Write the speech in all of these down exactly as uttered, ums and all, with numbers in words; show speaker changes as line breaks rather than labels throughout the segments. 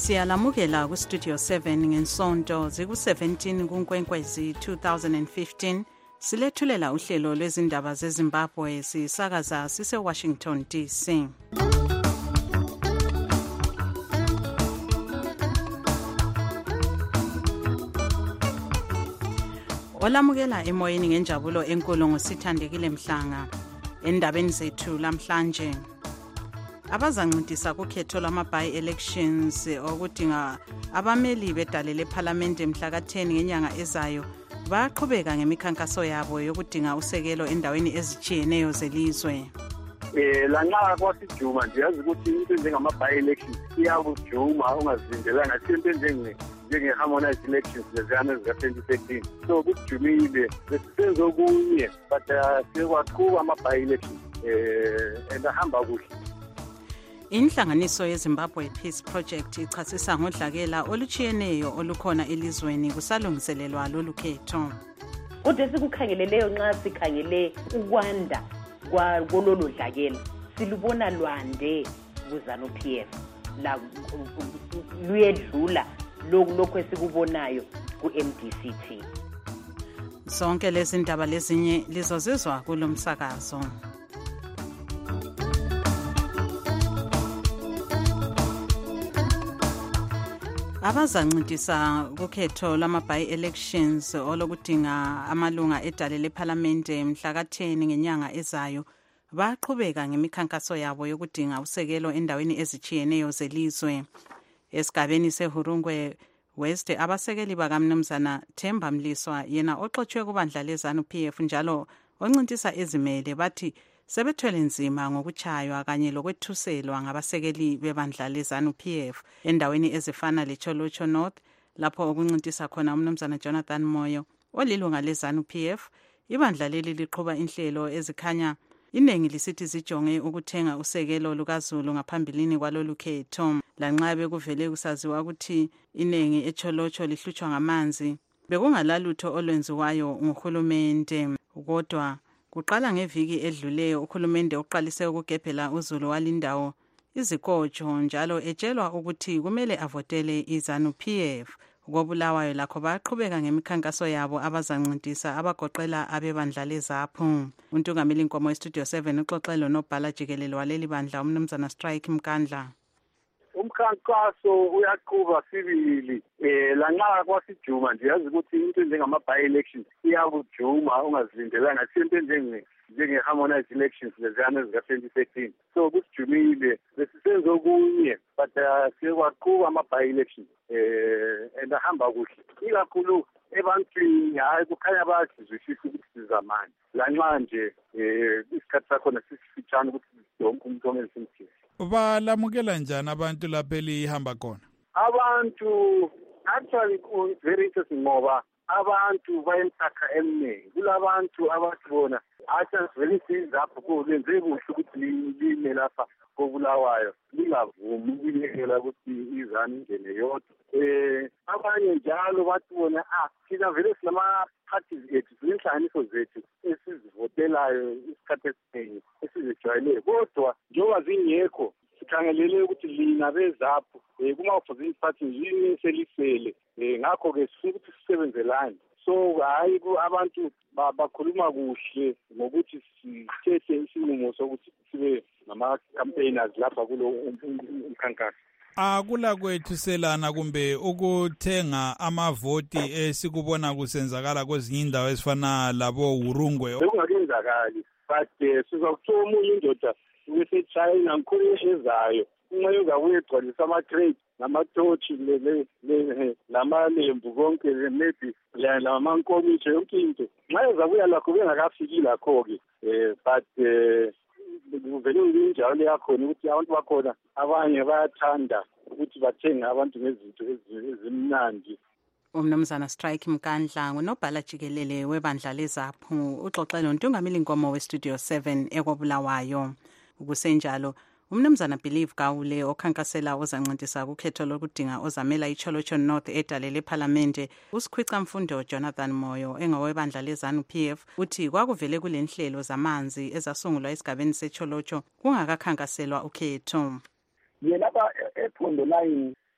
Siyalamukela ku Studio seven ngensonto ziku seventeen kuNkwenkwezi two thousand fifteen silethulela uhlelo lwezindaba zeZimbabwe sisakaza sise Washington D C. Olamukela emoyeni ngenjabulo enkulu ngosithandekile Mhlanga endabeni zethu lamhlanje. Abazancintisana kukhetho lwama-by-elections okudinga abameli bedale leParliament mhla ka ten ngenyanga ezayo baqhubeka ngemikhankaso yabo yokudinga usekelo endaweni ezitshiyeneyo zelizwe.
Eh lanxa kwasijuma nje yazi ukuthi into njengama-by-elections iyakujuma ungazilindelanga into njenge njenge-harmonized elections leziyana zika-twenty thirteen so kujumile besisenzokunye but sekwaqhuba ama-by-elections eh endahamba kuhle.
Inhlanganiso yeZimbabwe Peace Project ichasisa ngodlakela oluchiyeneyo olukhona elizweni kusalungiselelwa lolu khetho.
Kodwa sikukhangeleleyo nxa sikhangele ukwanda kwalolu dlakela silubona lwande kuZanu P F la luyedlula lokho esikubonayo ku M D C T.
Sonke lezi ndaba lezinye lizozizwa kulomsakazo. Abazancintisana kukhetho lwama-by-elections olokudinga amalunga edale leParliament mhla ka ten ngenyanga ezayo baqhubeka ngemikhankaso yabo yokudinga usekelo endaweni ezichiyeneyo zelizwe. Esigabeni seHurungwe West abasekeli bakaMnumzana Themba Mliswa yena oxoxwe kubandla leZanu P F njalo oncintisa ezimele bathi sebethwele nzima ngokuchaywa kanye lokwethuselwa ngabasekeli bebandla leZanu P F endaweni ezifana leCholocho North lapho okuncintisa khona uMnumzana Jonathan Moyo olilunga leZanu P F. Ibandla leli liqhuba inhlelo ezikhanya iningi lisithi zijonge ukuthenga usekelo lukaZulu ngaphambilini kwalolu khetho. Lanxa bekuvele kusaziwa ukuthi iningi eCholocho lihlutshwa ngamanzi bekungalalutho olwenziwayo nguhulumende. Kodwa kuqala ngeviki edluleyo ukhulumende uqalise ukugebhela uZulu walindawo izikotsho njalo etshelwa ukuthi kumele avotele iZanu P F. Kobulawayo lakho baqhubeka ngemikhankaso yabo abazancintisa abagoqela abebandla leZaphu. Untungameli Nkomo eStudio seven uxoxelo nobhala jikelele waleli bandla uMnumzana Strike Mkandla.
Umkhankaso uyaqhuba sibili eh lanxa kwasijuma nje yazi ukuthi into njengama-by-elections iyakujuma ungazilindelanga into njenge njenge-harmonized elections leziyana zika-twenty thirteen so kusijumile besisenzokunye but sekwaqhuba ama-by-elections eh endahamba kuhle ikakhulu ebantwini hayi kukhanya bayazizwisisa ukuthi sizamani lanxa nje eh isikhathi sakhona sisifitshane ukuthi yonke umuntu ongesimthisi.
Balamukela njani abantu lapha elihamba khona?
Abantu actually very interesting ngoba abantu bayemsakha eminingi kulabantu abathi bona acha vele sizapho kulenze kuhle ukuthi lime lapha kobulawayo lingavumi ukuyekela ukuthi izani ingene yodwa. Eh abanye njalo bathi bona ah thina vele silama parties ethu zinhlanganiso zethu esizivotelayo isikhathi esiningi esizejwayele kodwa njengoba zingekho sikhangelele ukuthi lina beZaphu kuma-opposition party yini selisele ngakho ke sikuthi sisebenzelane so hayi abantu bakhuluma kuhle ngokuthi sithethe isinqumo sokuthi sibe ngama-campaigners lapha kulo umkhankaso.
Akula kwethu selana kumbe ukuthenga amavoti esikubona kusenzakala kwezinye indawo ezifana labo Hurungwe?
Bekungakenzakali but sizakuthola omunye indoda weseChina ngikhulu ezayo unqayo zabuye egcwalisa ama-crate namathothi namalembu konke maybe lamankomitsho yonke into nxa ezabuya lakho bengakafiki lakho-ke um but um kuvele injalo yakhona ukuthi abantu bakhona abanye bayathanda ukuthi bathenge abantu ngezinto ezimnandi.
Umnumzana Strike Mkandla ngunobhala jikelele webandla leZaphu uxoxelo Ntungameli Nkomo weStudio seven ekobulawayo. Ukusenjalo uMnumzana Believe Gawule okhankasela ozancintisa kukhetho lokudinga ozamela iCholocho North edale leParliament usikhwica mfundo Jonathan Moyo engowebandla leZanu P F uthi kwakuvele kulenhlelo zamanzi ezasungulwa esigabeni seCholocho kungakakhankaselwa ukhetho.
Yelapha ephondo line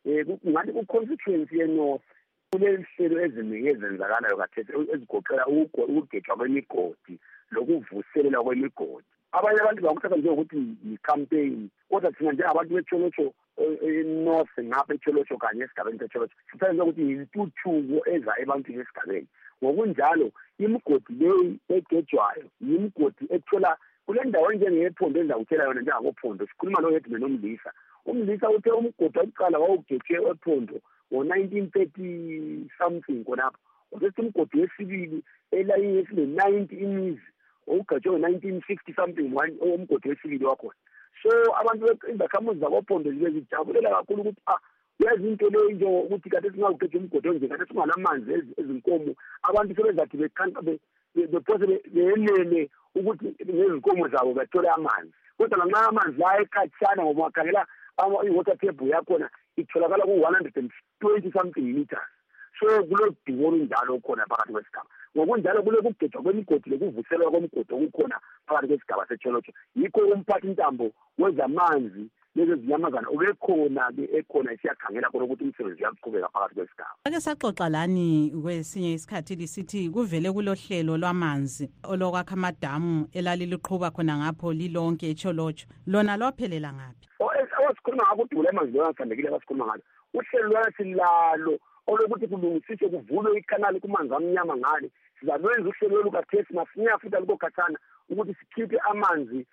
eh kungathi ku constituency ye North kulehlelo eziningi ezenzakalayo kathesi ezigoqela ukugejwa kwemigodi lokuvuselela kwemigodi. Abanye abantu bakuthatha njengokuthi i-campaign kodwa thina njengabantu beCholocho eNorth ngapha eCholocho kanye esigabeni seCholocho sithatha ukuthi intuthuko eza ebantwini esigabeni. Ngokunjalo imigodi leyi egejwayo imigodi ethola kule ndawo njengephondo endawutshela yona njengakophondo sikhuluma lo Headman uMlisa. Umlisa uthe umgodi oqala wawugejwe ephondo ngo nineteen thirty something khonapho. Usethi umgodi wesibili elayini yesine ninety imizi ugejwe ngo nineteen sixty something umgodi wesibili wakhona. So abantu izakhamuzi zakophondo zibe zijabulela kakhulu ukuthi ah yazi into leyo nje ukuthi kade singawugejwa umgodi onje kade singalamanzi ezinkomo abantu sebezathi bekhanta bephose beyenele ukuthi nezinkomo zabo bathola amanzi. Kodwa nxa amanzi ayekhatshana ngoba wakhangela i-water table yakhona itholakala ku one hundred twenty something meters. So kulodingo olunjalo khona phakathi kwesigaba. Ngokunjalo kule kugejwa kwemigodi lokuvuselwa kwemigodi okukhona phakathi kwesigaba seCholocho. Yikho umphathi intambo wezamanzi lezi zinyamazana ubekhona ke ekhona isiyakhangela khona ukuthi umsebenzi uyaqhubeka phakathi kwesigaba.
Ake saxoxa lani kwesinye isikhathi lisithi kuvele kulohlelo lwamanzi olokwakha amadamu elaliluqhuba khona ngapho lilonke eCholocho. Lona lwaphelela ngaphi?
Awasikhuluma ngakho udubula amanzi lwasandekile abasikhuluma ngalo. Uhlelo lwasilalo olokuthi kulungisiswe kuvulwe ikanali kumanzi amnyama ngale. Sizalwenza uhlelo olukathesi masinya futhi alukokhathana ukuthi sikhiphe amanzi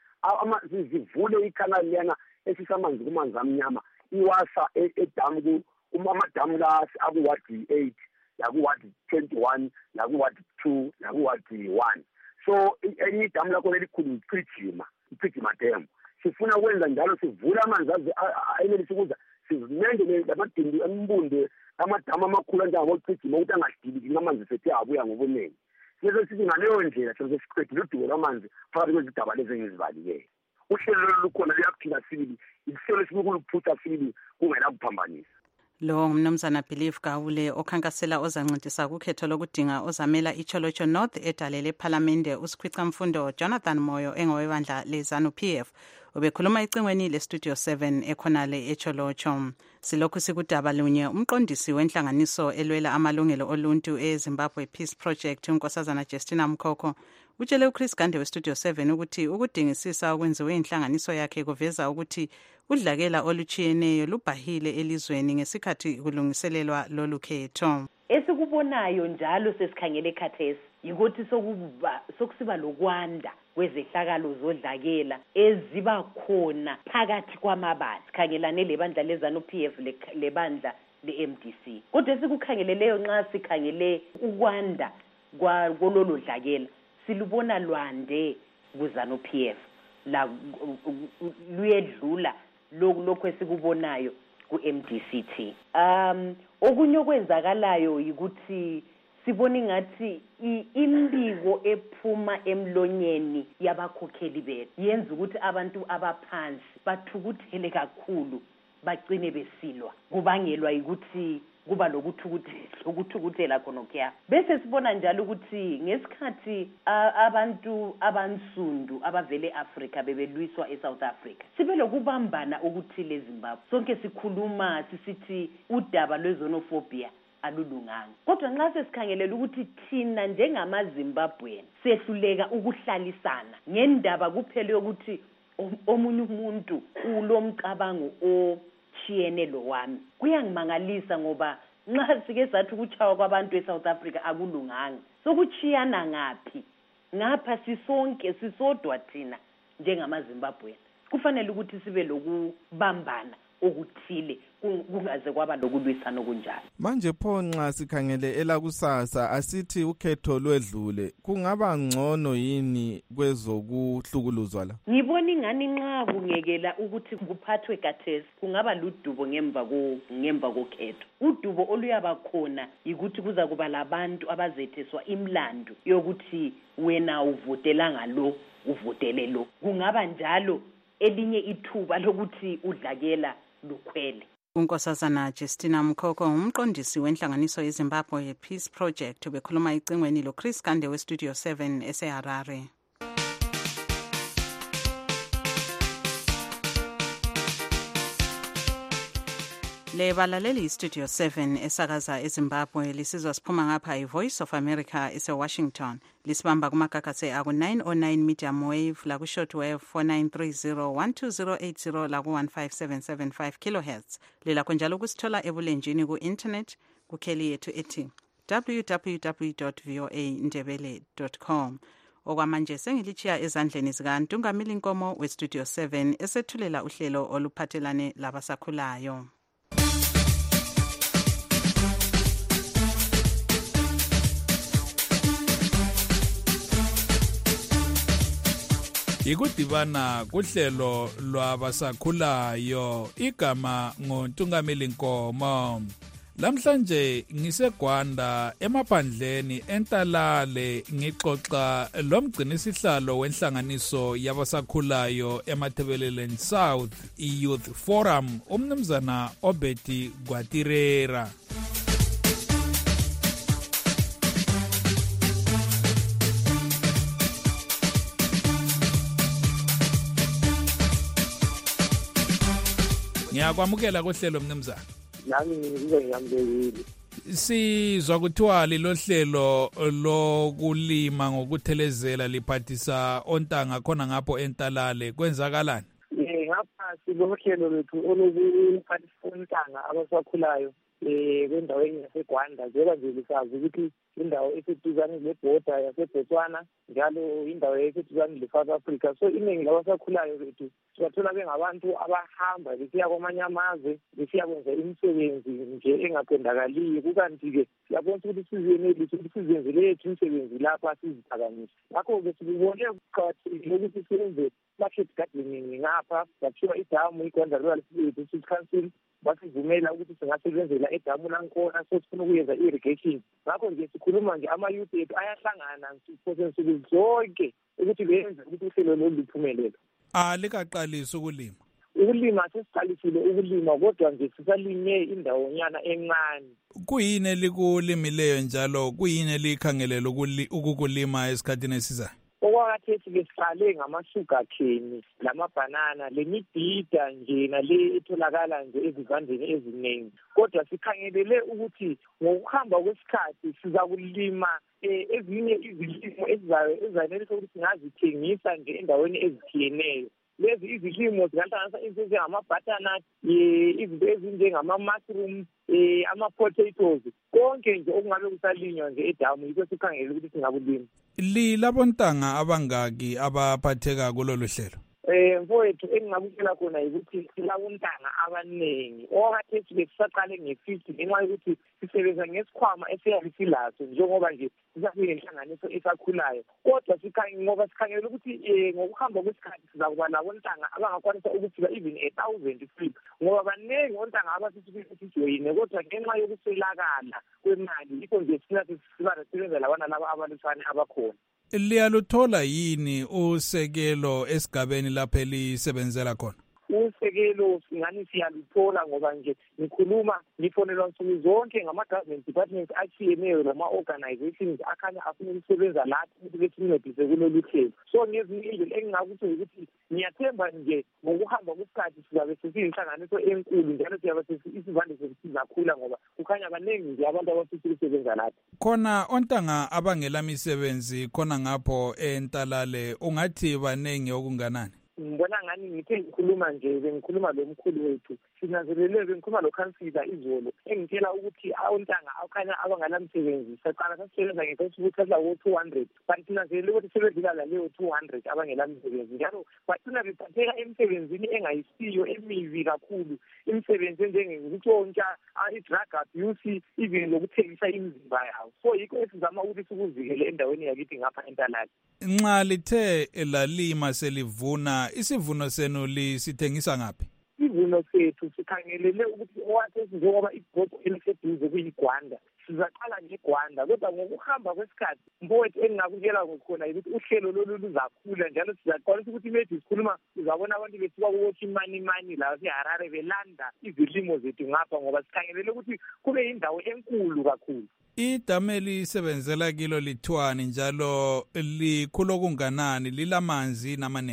zivule ikanali yana esisamanzi kumanzi amnyama iwasa edamu kumamadamu la akuwadi eight yakuwadi twenty-one yakuwadi two yakuwadi one. So enye idamu lakho elikhulu iPhijima iPhijima dam sifuna ukwenza njalo sivula amanzi ayenelisa ukuza sizimende lamadimbi embunde amadamu amakhulu njengaboPhijima ukuthi angadiliki amanzi sethi abuya ngobunene. Size sithi ngaleyo ndlela size siqedile udubo lwamanzi phakathi kwezigaba lezi engizibalike. Uhlelo lukhona liyaphila sibili ihlelo esibukuluphuta sibili kungena kuphambanisa.
Lo ngumnumzana Believe Gawule okhankasela ozancedisa kukhetho lokudinga ozamela iCholocho North edalele eParliamente usikhwica mfundo Jonathan Moyo engowebandla leZANU P F ubekhuluma icingweni leStudio seven ekhonale eCholocho. Silokhu sikudaba lunye umqondisi wenhlanganiso elwela amalungelo oluntu eZimbabwe Peace Project unkosazana Justina Mkhokho utshele uChris Gande weStudio seven ukuthi ukudingisisa okwenziwe inhlanganiso yakhe kuveza ukuthi udlakela oluchiyeneyo lubhahile elizweni ngesikhathi kulungiselelwa lolu khetho.
Esikubonayo njalo sesikhangele khathesi ukuthi sokuba sokusiba lokwanda kwezehlakalo zodlakela eziba khona phakathi kwamabandla sikhangelane lebandla leZANU P F lebandla le-M D C. Kodwa esikukhangeleleyo nxa sikhangele ukwanda kwalolu dlakela silubona lwande kuZANU P F la luyedlula lokho esikubonayo ku-M D C T. Um okunye okwenzakalayo ukuthi sibona ingathi imbiko ephuma emlonyeni yabakhokheli bethu yenza ukuthi abantu abaphansi bathukuthele kakhulu bagcine besilwa kubangelwa ukuthi kuba lokuthukuthela khona okuya. Bese sibona njalo ukuthi ngesikhathi abantu abansundu abavele eAfrica bebelwiswa eSouth Africa sibe lokubambana okuthile eZimbabwe. Sonke sikhuluma sisithi udaba lwezonophobia alulunganga. Kodwa nxa sesikhangelela ukuthi thina njengamaZimbabwean sehluleka ukuhlalisana ngendaba kuphela ukuthi omunye umuntu ulomcabango ochiyene lo wami, kuyangimangalisa ngoba nxa sike sathi ukuchawa kwabantu eSouth Africa akulunganga. Sokuchiyana ngaphi? Ngapha sisonke sisodwa thina njengamaZimbabwean. Kufanele ukuthi sibe lokubambana okuthile kungaze kwaba lokulwisana okunjalo.
Manje pho nxa sikhangele elakusasa asithi ukhetho lwedlule kungaba ngcono yini kwezokuhlukuluzwa la?
Ngibona ingani nxa kungekela ukuthi kuphathwe kathesi kungaba ludubo ngemva ko ngemva kokhetho. Udubo oluyaba khona ukuthi kuza kuba labantu abazetheswa imlando yokuthi wena uvotela ngalo uvotele lo. Kungaba njalo elinye ithuba lokuthi udlakela lukhwele.
Unkosazana Justina Mkhokho umqondisi wenhlanganiso yeZimbabwe Peace Project ubekhuluma icingweni loChris Gande weStudio seven eseHarare. Le balaleli Studio seven esakaza eZimbabwe lisizwa siphuma ngapha iVoice of America ese-Washington. Lisibamba kumagagase aku nine oh nine medium wave la ku short wave four nine three zero one two zero eight zero la ku one five seven seven five kilohertz. Lela kunjalo kusithola ebulenjini ku internet kukheli yethu ethi w w w dot voa ndebele dot com. Okwamanje sengilichiya ezandleni zikaNtungamili Nkomo we-Studio seven esethulela uhlelo oluphathelane labasakhulayo.
Ikudibana kuhlelo lwabasakhulayo igama ngoNtungamili Nkomo. Lamhlanje ngiseGwanda emaphandleni entalale ngixoxa lomgcinisihlalo wenhlanganiso yabasakhulayo eMathebeleleni South iYouth Forum umnumzana Obedi Gwatirera. Ngiyakwamukela kohlelo mnumzana.
Nami ngize ngiyambekile.
Sizwa kuthiwa lilohlelo lokulima ngokuthelezela liphathisa ontanga khona ngapho entalale kwenzakalani?
Eh ngapha silohlelo lethu olokuphathisa ontanga abasakhulayo eh kwendaweni yaseGwanda njengoba nje lisazi ukuthi indawo eseduzane lebhoda yaseBotswana njalo indawo eseduzane leSouth Africa. So iningi labasakhulayo bethu sibathola bengabantu abahamba besiya kwamanye amazwe besiya kwenza imisebenzi nje engaqondakaliyo. Kukanti-ke siyabona ukuthi sizenelisa ukuthi sizenze lethu imisebenzi lapha siziphakamisa. Ngakho-ke sikubone kuqakathekile ukuthi siyenze market gardening ngapha sathiwa idamu iGwanda Rural Development Council basivumela ukuthi singasebenzela edamu lankhona so sifuna ukuyenza irrigation. Ngakho nje sikhuluma nje ama-youth ethu ayahlangana nsuku zonke ukuthi benze ukuthi uhlelo lolu luphumelele.
Ah likaqalisa ukulima.
Ukulima sesiqalisile ukulima kodwa nje sisalinye indawonyana encane.
Kuyini elikulimileyo njalo kuyini elikhangelela ukukulima esikhathini esizayo?
Okwakhathesi besiqale ngama-sugar cane lamabhanana lemibhida nje nale etholakala nje ezivandeni eziningi. Kodwa sikhangelele ukuthi ngokuhamba kwesikhathi siza kulima ezinye izilimo ezizayenelisa ukuthi singazithengisa nje endaweni ezithiyeneyo. Lezi izilimo zingahlanganisa izinto ezinjengamabhathana, izinto ezinjengama-mushroom, ama-potatoes, konke nje okungabe kusalinywa nje edamu yikho sikhangele ukuthi singakulima.
Lilabontanga abangaki abaphatheka kulolu hlelo?
Eh mfowethu engingakutshela khona ukuthi silabontanga abaningi. Okhathesi besisaqale nge-fifty ngenxa yokuthi sisebenza ngesikhwama esiyabe silaso njengoba nje sisakuyenhlanganiso esakhulayo. Kodwa sikhangele ngoba sikhangele ukuthi ngokuhamba kwesikhathi siza kuba labontanga abangakwanisa ukufika even a thousand feet. Ngoba baningi ontanga abasithi sijoyine kodwa ngenxa yokuswelakala kwemali yikho nje silathi sibasebenza labana laba abalutshwane abakhona.
Liyaluthola yini usekelo esigabeni lapho elisebenzela khona?
Usekelo singani siyaluthola ngoba nje ngikhuluma ngifonelwa nsuku zonke ngama-government departments achiyeneyo lama-organizations akhanya afuna ukusebenza lathi ukuthi besincedise kulolu hlelo. So ngezinye indlela engingakuthi ukuthi ngiyathemba nje ngokuhamba kwesikhathi sizabe sesiyinhlanganiso enkulu njalo siyabe isivande sesizakhula ngoba kukhanya baningi nje abantu abafisa ukusebenza lathi.
Khona ontanga abangela misebenzi khona ngapho entalale ungathi baningi okunganani?
Ngibona ngani ngithe ngikhuluma nje bengikhuluma lo mkhulu wethu sinanzelele bengikhuluma lo councilor izolo engitshela ukuthi ontanga akhanya abangalamsebenzi saqala sasisebenza ngekhosi ukuthi la two hundred kanti sinanzelele ukuthi sebedlula la leyo two hundred abangelamsebenzi njalo bagcina bephatheka emsebenzini engayisiyo emibi kakhulu imisebenzi enjengokutshontsha i-drug abuse even lokuthengisa imizimba yawo. So yikho esizama ukuthi sikuvikele endaweni yakithi ngapha entalale.
Nxa lithe lalima selivuna isivuno senu lisithengisa ngaphi?
Isivuno sethu sikhangelele ukuthi owathesi njengoba ibhodo eliseduze kuyiGwanda sizaqala ngeGwanda kodwa ngokuhamba kwesikhathi mfowethu engingakutshela khona ukuthi uhlelo lolu luzakhula njalo sizaqalisa ukuthi maybe sikhuluma sizabona abantu besuka kuwothi imani mani la eHarare belanda izilimo zethu ngapha ngoba sikhangelele ukuthi kube indawo enkulu kakhulu.
Idamu elisebenzela kilo lithiwani njalo likhulu okunganani lilamanzi namaningi?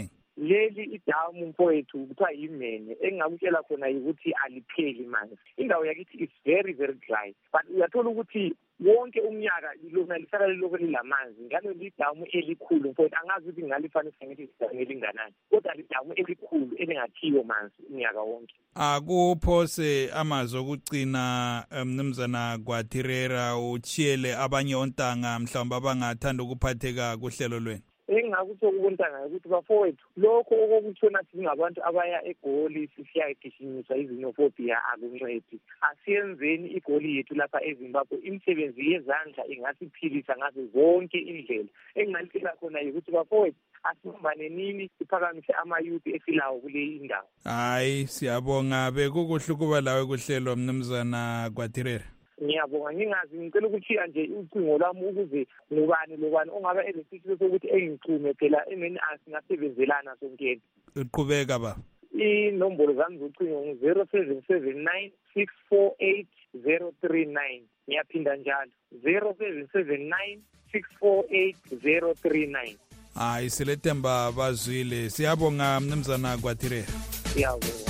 leli idamu mfowethu kuthiwa yimene engingakutshela khona ukuthi alipheli manzi. Indawo yakithi is very very dry, but uyathola ukuthi wonke umnyaka lona lisala liloko lilamanzi. Ngalo lidamu elikhulu mfowethu, angazi ukuthi ngalifanisa ngithi idamu elinganani, kodwa lidamu elikhulu elingathiyo manzi umnyaka wonke.
Akuphose amazwi okugcina mnumzana Gwatirera uchiyele abanye ontanga mhlawumbe abangathanda ukuphatheka kuhlelo lwenu.
Engingakutho kubontanga ukuthi bafowethu lokho okokuthona singabantu abaya egoli sisiyagijinyiswa izinophobia akuncedi. Asiyenzeni igoli yethu lapha eZimbabwe, imisebenzi yezandla ingasiphilisa ngazo zonke indlela. Engingalitshela khona ukuthi bafowethu asibumbane nini siphakamise ama-youth efilayo kule indawo.
Hayi siyabonga, bekukuhle ukuba lawe kuhlelo mnumzana Gwatirera.
Ngiyabonga, ngingazi ngicela ukuthiya nje ucingo lwami ukuze ngubani lobani ongabe elesicelo sokuthi engicume phela emeni asingasebenzelana sonke.
Uqhubeka ba.
Inombolo zami zocingo ngu zero seven seven nine six four eight zero three nine. Ngiyaphinda njalo zero seven seven nine six four eight zero three nine.
Hayi silethemba bazwile. Siyabonga mnumzana Gwatirera.
Siyabonga.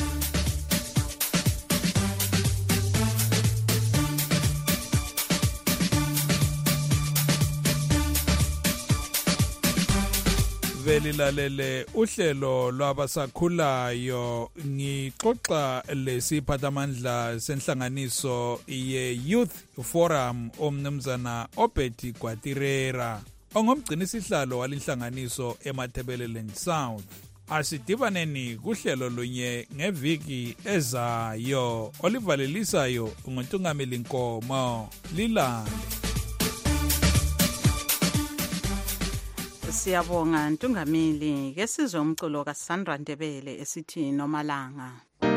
Velilalele uhlelo lwabasakhulayo, ngixoxa lesiphathamandla senhlanganiso ye-Youth Forum omnumzana Obedi Gwatirera ongumgcinisihlalo walinhlanganiso eMatabeleland South. Asidibaneni kuhlelo lunye ngeviki ezayo olivalelisayo nguNtungameli Nkomo. Lilale.
Siyabonga Ntungameli. Ke sizwe umculo kaSandra Ndebele esithi Nomalanga.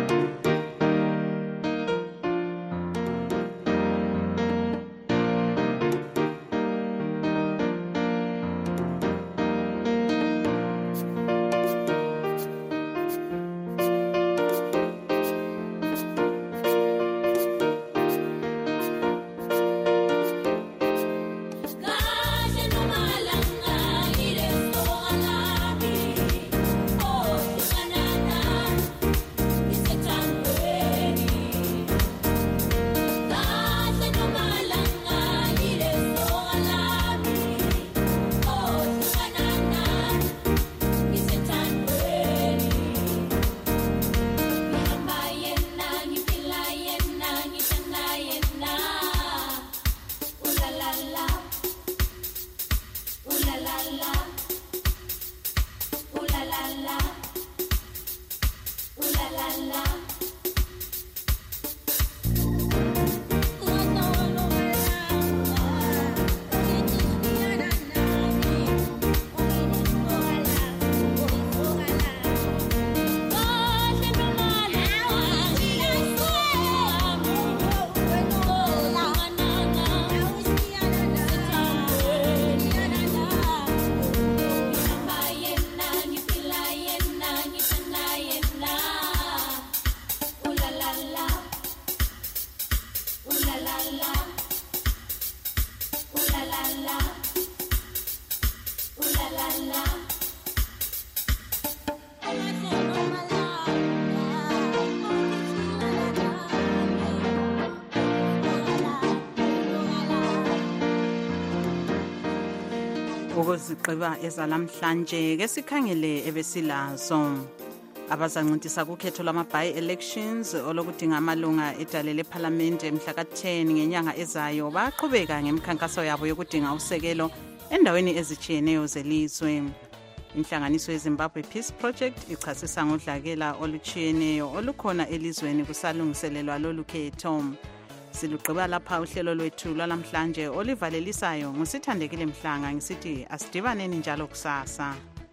Ukuziqiba ezalamhlanje ke sikhangele ebesilazo abazancintisa kukhetho lama-by elections olokudinga amalunga edale lephalamende mhla ka ten ngenyanga ezayo baqhubeka ngemikhankaso yabo yokudinga usekelo endaweni ezitshiyeneyo zelizwe. Inhlanganiso yeZimbabwe Peace Project ichasisa ngodlakela olutshiyeneyo olukhona elizweni kusalungiselelwa lolu khetho. Siluqhiba lapha uhlelo lwethu lwalamhlanje olivalelisayo ngusithandekile Mhlanga ngisithi asidibaneni njalo kusasa.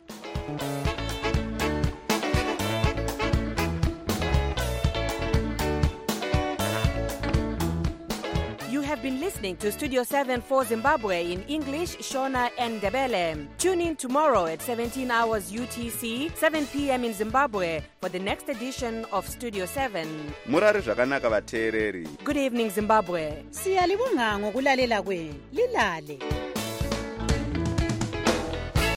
You have been listening to Studio seven for Zimbabwe in English, Shona and Ndebele. Tune in tomorrow at seventeen hours U T C, seven p.m. in Zimbabwe for the next edition of Studio seven.
Murari zvakanaka vateereri.
Good evening, Zimbabwe.
Siyalibonga ngokulalela kwenu. Lilale.